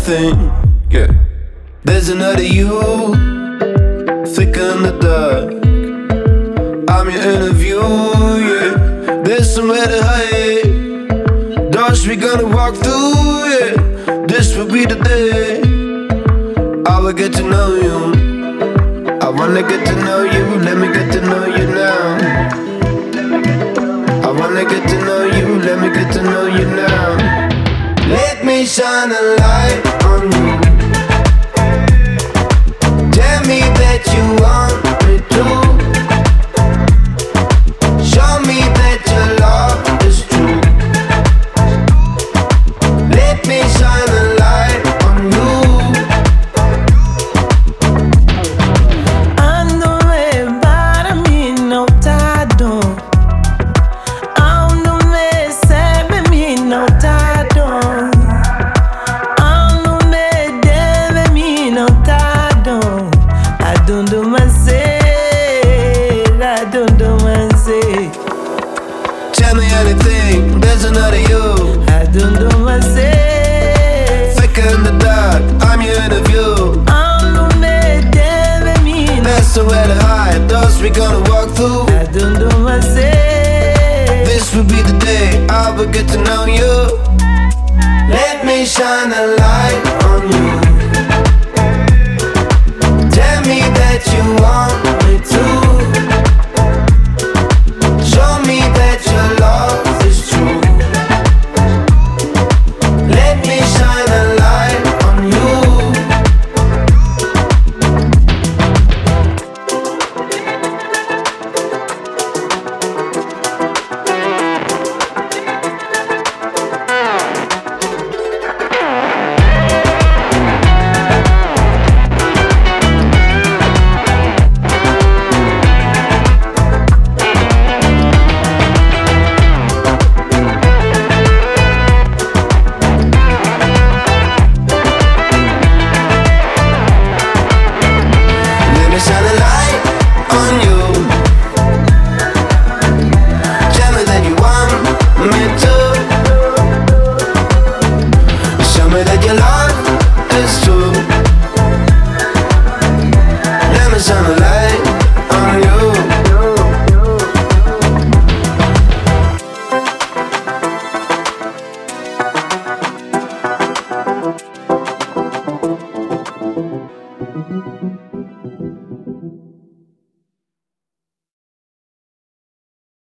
anything, yeah. There's another you, thicker in the dark. I'm your interview, yeah. There's somewhere to hide, doors we gonna walk through, yeah. This will be the day I will get to know you. I wanna get to know you, let me get to know you now. I wanna get to know you, let me get to know you now. Let me shine a light on you. Tell me that you want me to. Show me that your love is true. Let me shine a light on you. Ando para mí no tardo. Ando me sebe mi no tardo. Ando me deve mi no tardo. I don't do my say, I don't do my say. Tell me anything, there's another you. I don't do my say. Thicker in the dark, I'm your interview. Ando me deve mi no. There's nowhere to hide, doors we gonna walk through. I don't do my say. This will be the day I will get to know you. Let me shine a light on you. Tell me that